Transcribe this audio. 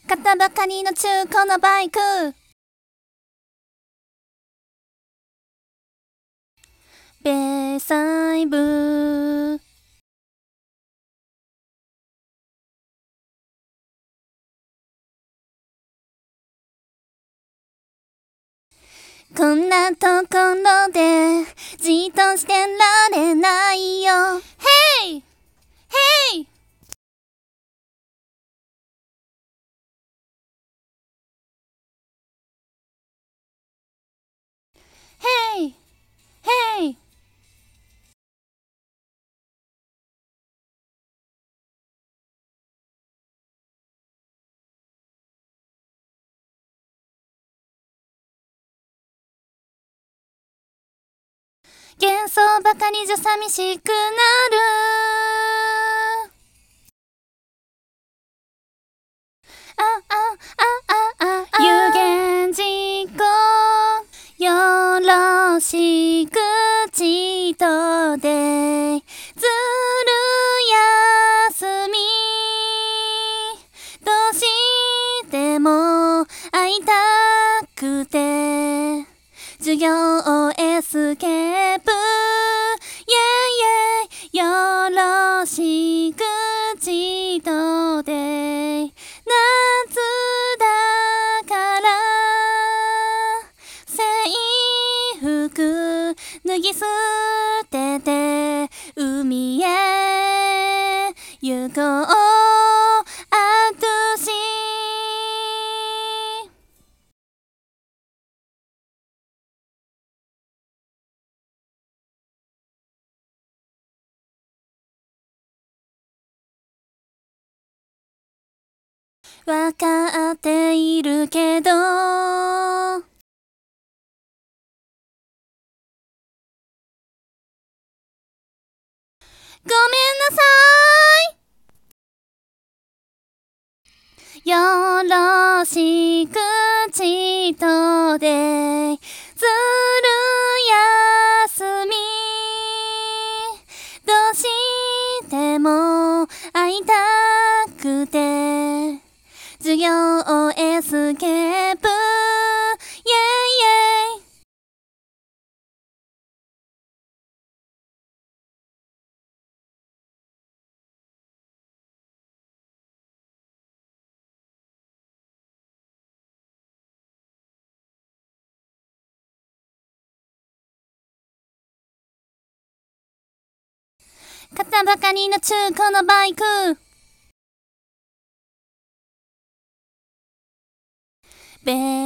買ったばかりの中古のバイク。ベイサイブ。こんなところでじっとしてられないよ。Hey! Hey! Hey! Hey! 幻想ばかりじゃ寂しくなる。有言実行よろしくちとでずる休みどうしても会いたくて授業エスケープイェイイェイよろしくちとで夏だから制服脱ぎ捨てて海へ行こうあとしわかっているけどごめんなさいよろしくちとでずる休みどうしても会いたくて授業エスケープイェイイェイ買ったばかりの中古のバイクベ